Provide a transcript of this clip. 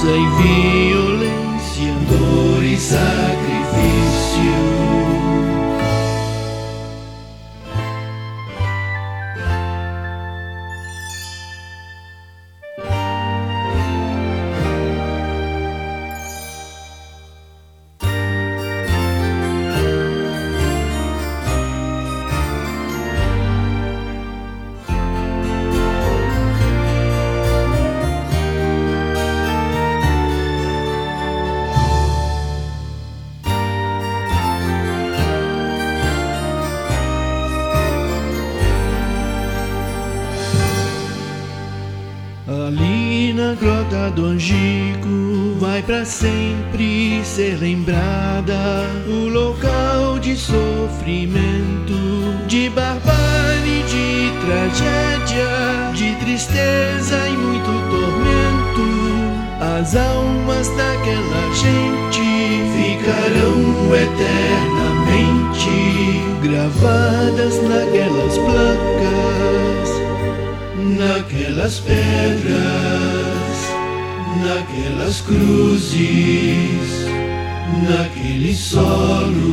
e violência, dor e sacrifício. Ali na grota do Angico vai pra sempre ser lembrada, o local de sofrimento, de barbárie, de tragédia, de tristeza e muito tormento. As almas daquela gente ficarão eternamente gravadas naquelas placas, naquelas pedras, naquelas cruzes, naquele solo.